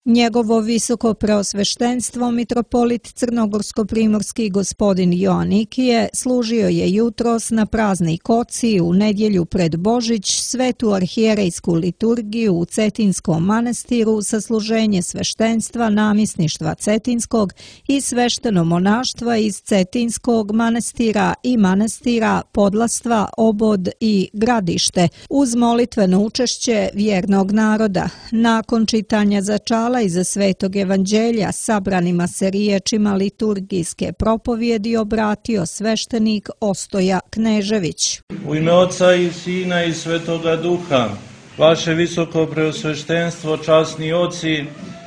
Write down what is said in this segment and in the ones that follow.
Njegovo visoko preosveštenstvo mitropolit crnogorsko-primorski gospodin Joanikije služio je jutros na praznoj koci u nedjelju pred Božić svetu arhijerejsku liturgiju u Cetinskom manastiru sa služenje sveštenstva namjesništva Cetinskog i svešteno monaštva iz Cetinskog manastira i manastira Podlastva, Obod i Gradište uz molitveno učešće vjernog naroda. Nakon čitanja začala iza Svetog evanđelja sabranima se riječima liturgijske propovjedi obratio sveštenik Ostoja Knežević. U ime Oca i Sina i Svetoga Duha, vaše visoko preosveštenstvo, časni oci,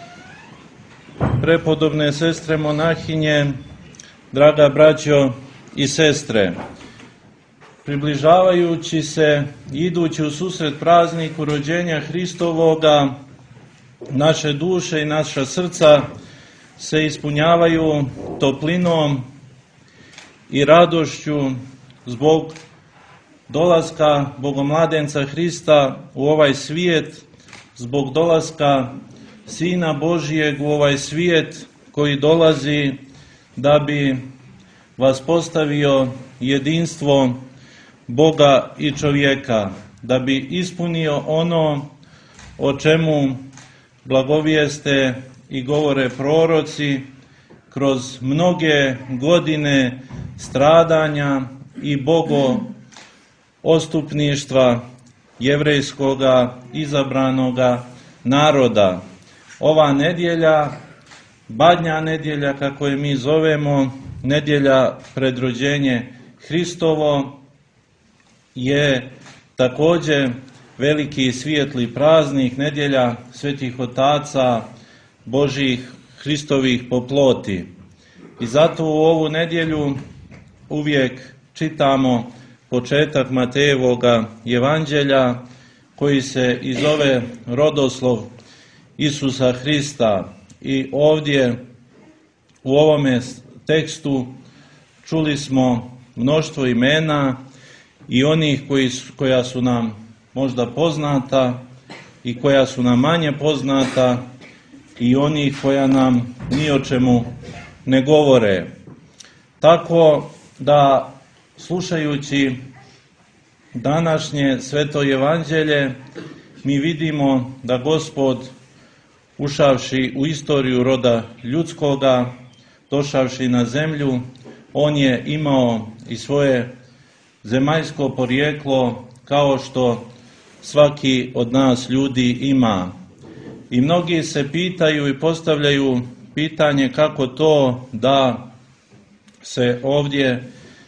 prepodobne sestre monahinje, draga braćo i sestre, približavajući se i idući u susret prazniku rođenja Hristovoga, naše duše i naša srca se ispunjavaju toplinom i radošću zbog dolaska Bogomladenca Hrista u ovaj svijet, zbog dolaska Sina Božijeg u ovaj svijet koji dolazi da bi vas postavio jedinstvo Boga i čovjeka, da bi ispunio ono o čemu blagovijeste i govore proroci kroz mnoge godine stradanja i bogoostupništva jevrejskoga izabranoga naroda. Ova nedjelja, Badnja nedjelja kako je mi zovemo, nedjelja pred rođenje Hristovo, je također veliki i svijetli praznik, nedjelja svetih otaca Božih Hristovih po ploti. I zato u ovu nedjelju uvijek čitamo početak Matejevoga evanđelja koji se i zove rodoslov Isusa Hrista. I ovdje u ovome tekstu čuli smo mnoštvo imena i onih koja su nam možda poznata i koja su nam manje poznata i onih koja nam ni o čemu ne govore. Tako da slušajući današnje sveto evanđelje mi vidimo da Gospod ušavši u istoriju roda ljudskoga, došavši na zemlju, on je imao i svoje zemaljsko porijeklo kao što svaki od nas ljudi ima. I mnogi se pitaju i postavljaju pitanje kako to da se ovdje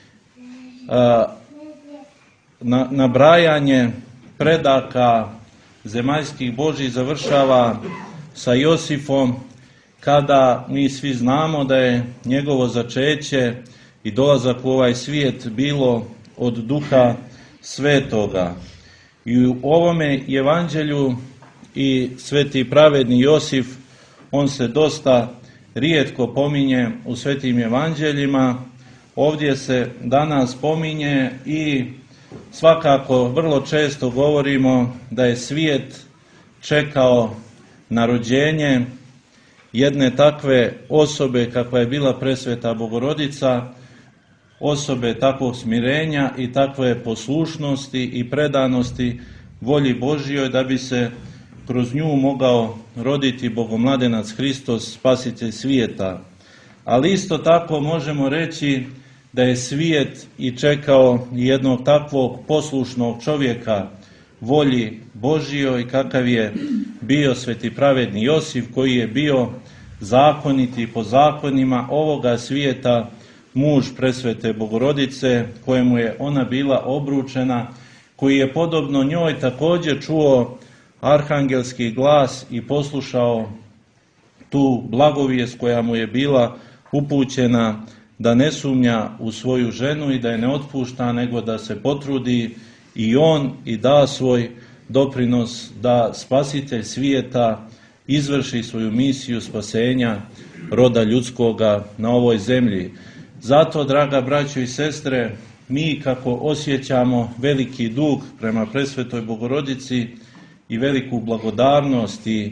nabrajanje predaka zemaljskih Božih završava sa Josifom, kada mi svi znamo da je njegovo začeće i dolazak u ovaj svijet bilo od Duha Svetoga. I u ovome evanđelju i sveti pravedni Josif, on se dosta rijetko pominje u svetim evanđeljima. Ovdje se danas spominje i svakako vrlo često govorimo da je svijet čekao na rođenje jedne takve osobe kakva je bila presveta Bogorodica, osobe takvog smirenja i takve poslušnosti i predanosti volji Božjoj, da bi se kroz nju mogao roditi Bogomladenac Hristos, spasitelj svijeta. Ali isto tako možemo reći da je svijet i čekao jednog takvog poslušnog čovjeka volji Božjoj, kakav je bio sveti pravedni Josif, koji je bio zakoniti po zakonima ovoga svijeta, muž presvete Bogorodice, kojemu je ona bila obručena, koji je podobno njoj također čuo arhangelski glas i poslušao tu blagovijest koja mu je bila upućena, da ne sumnja u svoju ženu i da je ne otpušta, nego da se potrudi i on i da svoj doprinos da spasitelj svijeta izvrši svoju misiju spasenja roda ljudskoga na ovoj zemlji. Zato, draga braćo i sestre, mi kako osjećamo veliki dug prema presvetoj Bogorodici i veliku blagodarnost i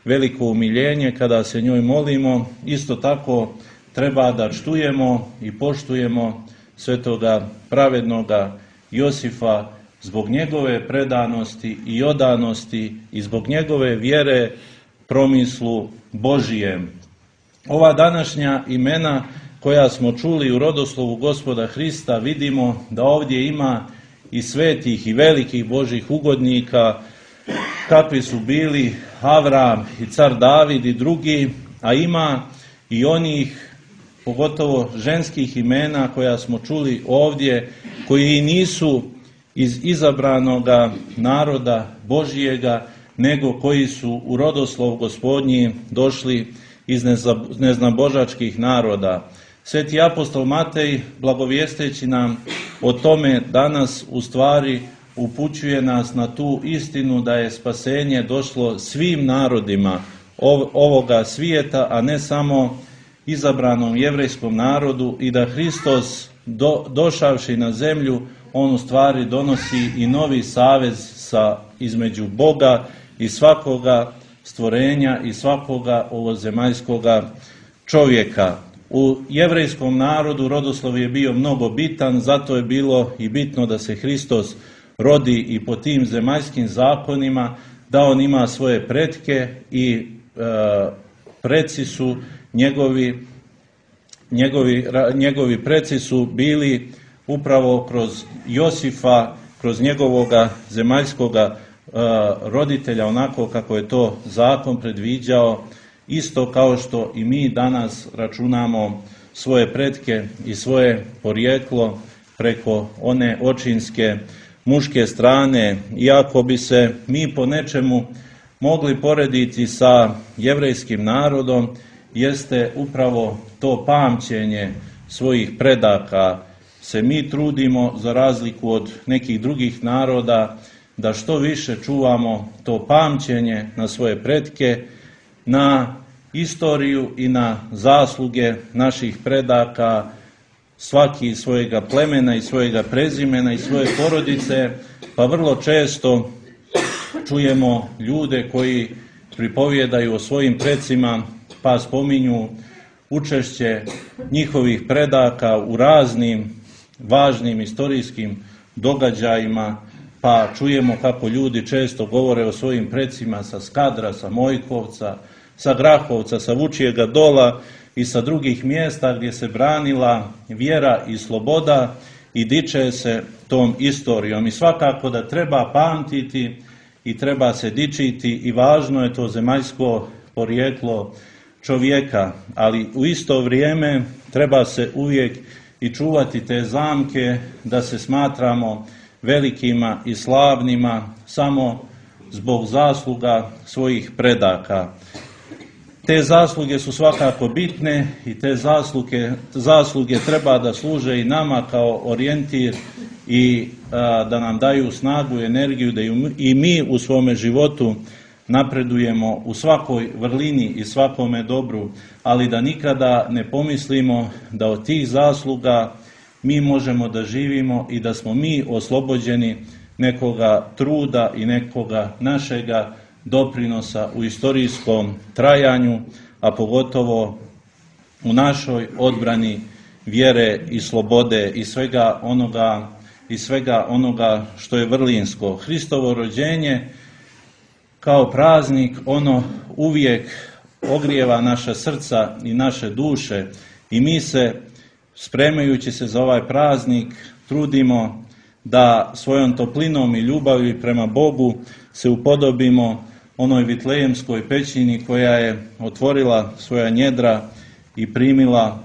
veliko umiljenje kada se njoj molimo. Isto tako treba da čtujemo i poštujemo svetoga pravednoga Josifa zbog njegove predanosti i odanosti i zbog njegove vjere promislu Božijem. Ova današnja imena koja smo čuli u rodoslovu Gospoda Hrista, vidimo da ovdje ima i svetih i velikih Božih ugodnika, kakvi su bili Avram i car David i drugi, a ima i onih, pogotovo ženskih imena koja smo čuli ovdje, koji nisu iz izabranoga naroda Božijega, nego koji su u rodoslov Gospodnji došli iz neznabožačkih naroda. Sveti apostol Matej, blagovijesteći nam o tome danas, u stvari upućuje nas na tu istinu da je spasenje došlo svim narodima ovoga svijeta, a ne samo izabranom jevrejskom narodu, i da Hristos došavši na zemlju, on u stvari donosi i novi savez između Boga i svakoga stvorenja i svakoga ovozemaljskoga čovjeka. U jevrejskom narodu rodoslov je bio mnogo bitan, zato je bilo i bitno da se Hristos rodi i po tim zemaljskim zakonima, da on ima svoje pretke i preci su njegovi preci su bili upravo kroz Josifa, kroz njegovoga zemaljskoga roditelja, onako kako je to zakon predviđao, isto kao što i mi danas računamo svoje pretke i svoje porijeklo preko one očinske muške strane. Iako bi se mi po nečemu mogli porediti sa jevrejskim narodom, jeste upravo to pamćenje svojih predaka. Se mi trudimo, za razliku od nekih drugih naroda, da što više čuvamo to pamćenje na svoje pretke, na istoriju i na zasluge naših predaka, svaki iz svojega plemena i svojega prezimena i svoje porodice, pa vrlo često čujemo ljude koji pripovjedaju o svojim precima, pa spominju učešće njihovih predaka u raznim važnim istorijskim događajima, pa čujemo kako ljudi često govore o svojim precima sa Skadra, sa Mojkovca, sa Grahovca, sa Vučijega Dola i sa drugih mjesta gdje se branila vjera i sloboda i diče se tom istorijom. I svakako da treba pamtiti i treba se dičiti i važno je to zemaljsko porijeklo čovjeka, ali u isto vrijeme treba se uvijek i čuvati te zamke da se smatramo velikima i slavnima samo zbog zasluga svojih predaka. Te zasluge su svakako bitne i te zasluge treba da služe i nama kao orijentir i da nam daju snagu i energiju da i mi u svome životu napredujemo u svakoj vrlini i svakome dobru, ali da nikada ne pomislimo da od tih zasluga mi možemo da živimo i da smo mi oslobođeni nekoga truda i nekoga našega doprinosa u istorijskom trajanju, a pogotovo u našoj odbrani vjere i slobode i svega onoga što je vrlinsko. Hristovo rođenje kao praznik, ono uvijek ogrijeva naša srca i naše duše i mi se, spremajući se za ovaj praznik, trudimo da svojom toplinom i ljubavi prema Bogu se upodobimo onoj vitlejemskoj pećini koja je otvorila svoja njedra i primila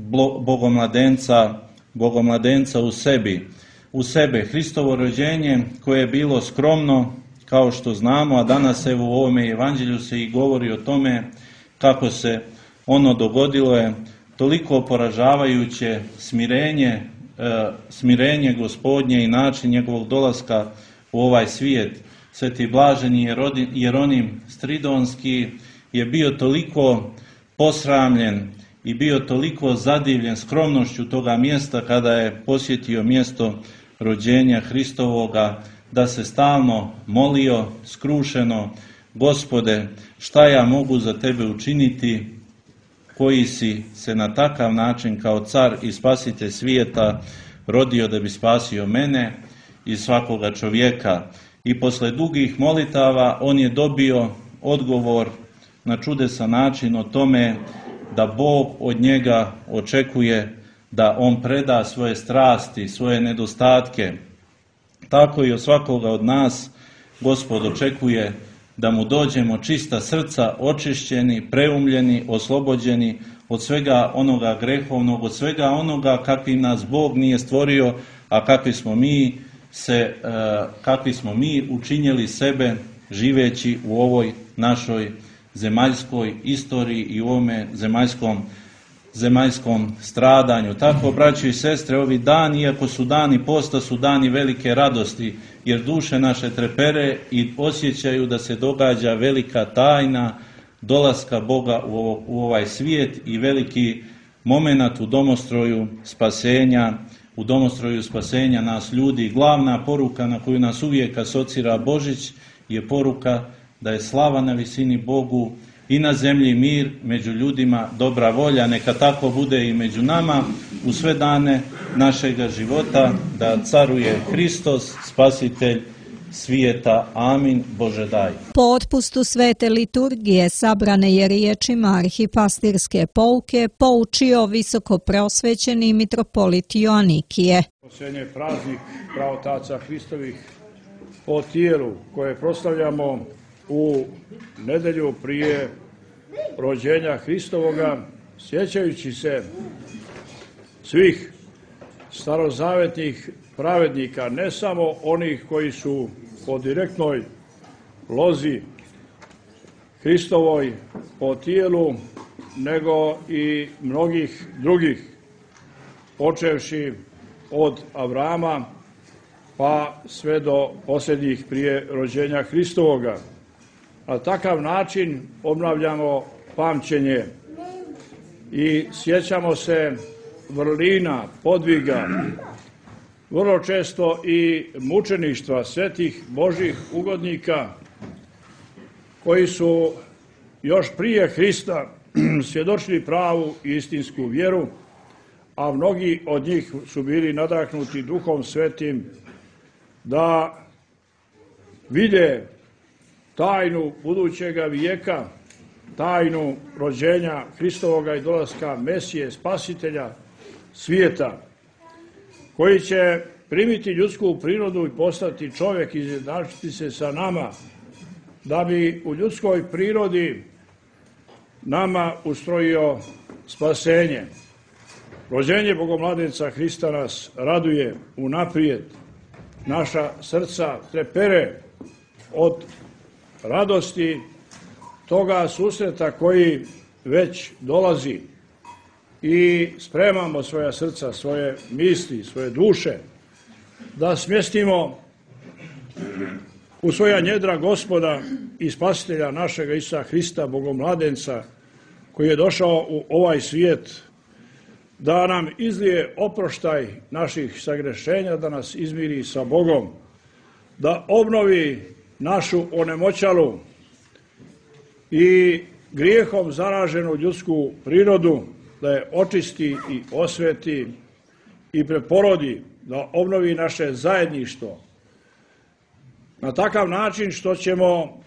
bogomladenca u sebe. Hristovo rođenje koje je bilo skromno, kao što znamo, a danas evo u ovome evanđelju se i govori o tome kako se ono dogodilo, je toliko poražavajuće smirenje Gospodnje i način njegovog dolaska u ovaj svijet. Sveti blaženi Jeronim Stridonski je bio toliko posramljen i bio toliko zadivljen skromnošću toga mjesta kada je posjetio mjesto rođenja Hristovoga, da se stalno molio skrušeno Gospode, šta ja mogu za tebe učiniti, koji si se na takav način kao car i spasitelj svijeta rodio da bi spasio mene i svakoga čovjeka. I posle dugih molitava on je dobio odgovor na čudesan način o tome da Bog od njega očekuje da on preda svoje strasti, svoje nedostatke. Tako i od svakoga od nas Gospod očekuje da mu dođemo čista srca, očišćeni, preumljeni, oslobođeni od svega onoga grehovnog, od svega onoga kakvim nas Bog nije stvorio, a kakvi smo mi učinjeli sebe živeći u ovoj našoj zemaljskoj istoriji i u ovome zemaljskom stradanju. Tako, braćo i sestre, ovi dani, iako su dani posta, su dani velike radosti, jer duše naše trepere i osjećaju da se događa velika tajna dolaska Boga u ovaj svijet i veliki momenat u domostroju spasenja nas ljudi. Glavna poruka na koju nas uvijek asocira Božić je poruka da je slava na visini Bogu i na zemlji mir, među ljudima dobra volja. Neka tako bude i među nama u sve dane našega života, da caruje Hristos, spasitelj svijeta. Amin. Bože daj. Po otpustu svete liturgije sabrane je riječima arhipastirske pouke poučio visoko preosvećeni mitropolit Joanikije. Posljednji je praznik pravotaca Hristovih po tijelu koje proslavljamo u nedelju prije rođenja Hristovoga, sjećajući se svih starozavetnih pravednika, ne samo onih koji su po direktnoj lozi Hristovoj po tijelu, nego i mnogih drugih, počevši od Avrama pa sve do posljednjih prije rođenja Hristovoga. Na takav način obnavljamo pamćenje i sjećamo se vrlina, podviga, vrlo često i mučeništva svetih Božih ugodnika koji su još prije Hrista svjedočili pravu i istinsku vjeru, a mnogi od njih su bili nadahnuti Duhom Svetim da vide tajnu budućega vijeka, tajnu rođenja Hristovoga i dolaska Mesije, spasitelja svijeta, koji će primiti ljudsku prirodu i postati čovjek i izjednačiti se sa nama, da bi u ljudskoj prirodi nama ustrojio spasenje. Rođenje Bogomladenca Hrista nas raduje unaprijed, naša srca trepere od radosti toga susreta koji već dolazi i spremamo svoja srca, svoje misli, svoje duše da smjestimo u svoja njedra Gospoda i Spasitelja našega Isusa Hrista, Bogomladenca, koji je došao u ovaj svijet da nam izlije oproštaj naših sagrešenja, da nas izmiri sa Bogom, da obnovi našu onemoćalu i grijehom zaraženu ljudsku prirodu, da je očisti i osveti i preporodi, da obnovi naše zajedništvo na takav način što ćemo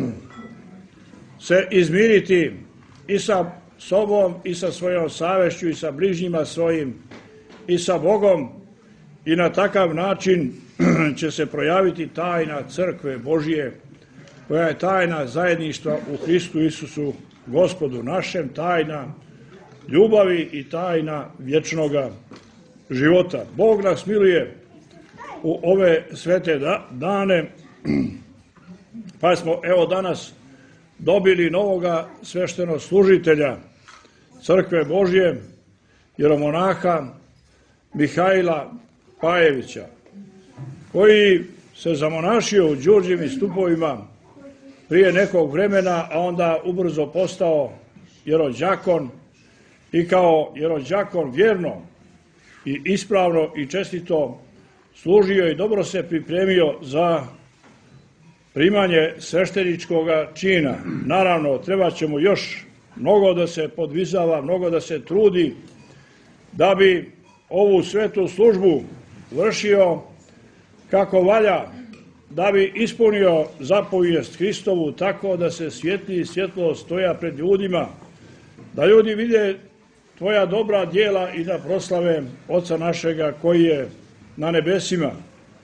se izmiriti i sa sobom i sa svojom savješću i sa bližnjima svojim i sa Bogom, i na takav način će se projaviti tajna crkve Božije, koja je tajna zajedništva u Hristu Isusu Gospodu našem, tajna ljubavi i tajna vječnoga života. Bog nas miluje u ove svete dane, pa smo evo danas dobili novoga svešteno-služitelja crkve Božje, jeromonaha Mihajla Pajevića, koji se zamonašio u Đurđevim stupovima prije nekog vremena, a onda ubrzo postao jerođakon i kao jerođakon vjerno i ispravno i čestito služio i dobro se pripremio za primanje svešteničkog čina. Naravno, treba ćemo još mnogo da se podvizava, mnogo da se trudi da bi ovu svetu službu vršio kako valja, da bi ispunio zapovijest Hristovu tako da se svjetli svjetlost Tvoja pred ljudima, da ljudi vide Tvoja dobra djela i da proslave Oca našega koji je na nebesima.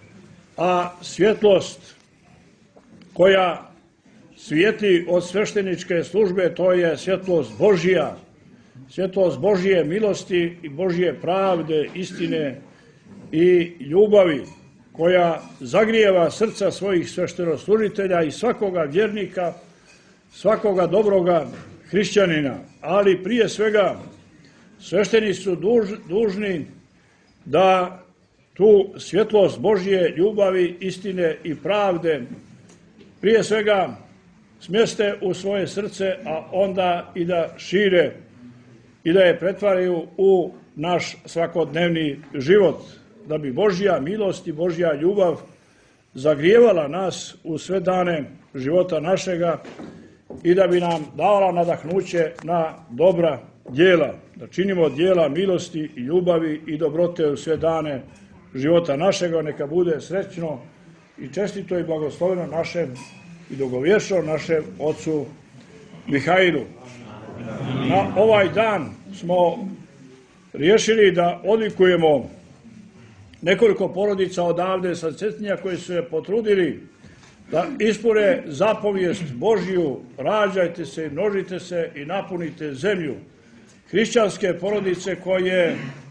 A svjetlost koja svijeti od svešteničke službe, to je svjetlost Božja, svjetlost Božje milosti i Božje pravde, istine i ljubavi, koja zagrijeva srca svojih sveštenoslužitelja i svakoga vjernika, svakoga dobroga hrišćanina. Ali prije svega sveštenici su dužni da tu svjetlost Božje ljubavi, istine i pravde prije svega smjeste u svoje srce, a onda i da šire i da je pretvaraju u naš svakodnevni život, da bi Božja milost i Božja ljubav zagrijevala nas u sve dane života našega i da bi nam davala nadahnuće na dobra djela, da činimo djela milosti i ljubavi i dobrote u sve dane života našega. Neka bude srećno i čestito i blagosloveno našem i dugovječno našem ocu Mihajlu. Na ovaj dan smo riješili da odlikujemo nekoliko porodica odavde sa Cetinja koji su se potrudili da ispune zapovijest Božju: rađajte se i množite se i napunite zemlju. Hrišćanske porodice koje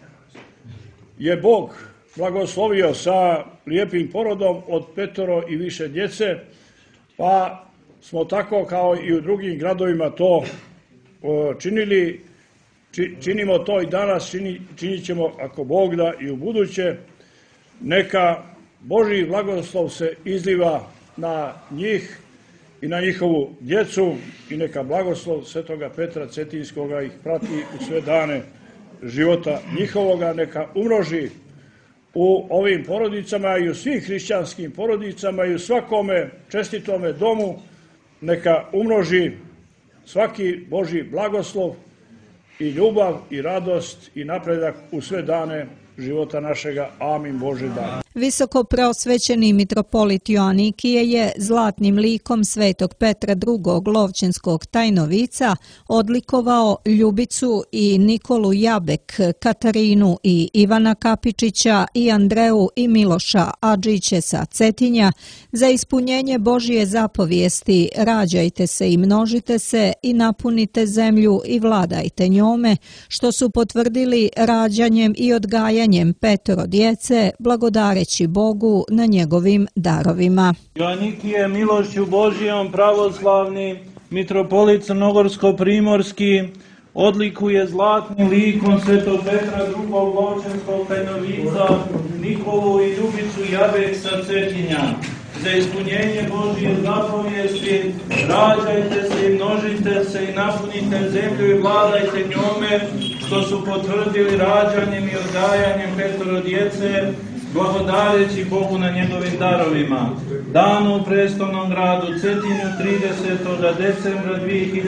je Bog blagoslovio sa lijepim porodom od 5 i više djece, pa smo tako kao i u drugim gradovima to činili, činimo to i danas, činit ćemo ako Bog da i u buduće. Neka Božji blagoslov se izliva na njih i na njihovu djecu i neka blagoslov Svetoga Petra Cetinskoga ih prati u sve dane života njihovoga, neka umnoži u ovim porodicama i u svim hrišćanskim porodicama i u svakome čestitome domu, neka umnoži svaki Božji blagoslov i ljubav i radost i napredak u sve dane života našega. Amin Bože da. Visoko preosvećeni mitropolit Joanikije je zlatnim likom svetog Petra II. Lovćenskog tajnovica odlikovao Ljubicu i Nikolu Jabek, Katarinu i Ivana Kapičića i Andreju i Miloša Adžiće sa Cetinja za ispunjenje Božje zapovijesti: rađajte se i množite se i napunite zemlju i vladajte njome, što su potvrdili rađanjem i odgajanjem 5 djece, blagodareći Bogu na njegovim darovima. Joanikije milošću Božijom pravoslavni mitropolit Crnogorsko-primorski odlikuje zlatnim likom svetog Petra II. Lovćenskog tajnovica Nikolu i Ljubicu Jabek sa Cetinja za ispunjenje Božje zapovijesti: rađajte se i množite se i napunite zemlju i vladajte njome, što su potvrdili rađanjem i odgajanjem 5 djece, blagodareći Bogu na njegovim darovima. Danu u prestolnom gradu Cetinju 30. decembra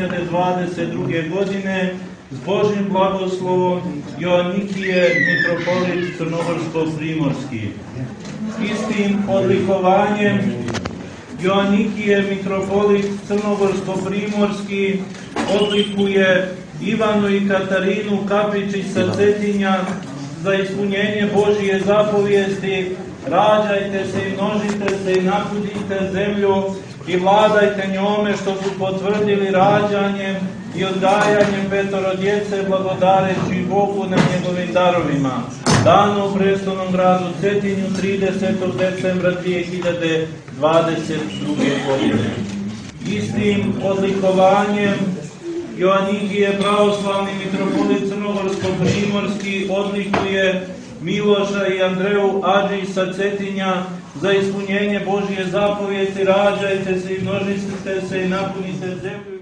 2022. godine s Božjim blagoslovom Joanikije mitropolit Crnogorsko-primorski. Istim odlikovanjem Joanikije mitropolit Crnogorsko-primorski odlikuje Ivanu i Katarinu Kapičić sa Cetinja za ispunjenje Božje zapovijesti: rađajte se i množite se i napunite zemlju i vladajte njome, što su potvrdili rađanjem i odgajanjem 5 djece, blagodareći Bogu na njegovim darovima. Danu u prestolnom gradu Cetinju 30. decembra 2022. godine. Istim odlikovanjem Joanikije pravoslavni mitropolit Crnogorsko-primorski odlikuje Miloša i Andreju Adžić sa Cetinja za ispunjenje Božje zapovijesti: rađajte se i množite se i napunite zemlju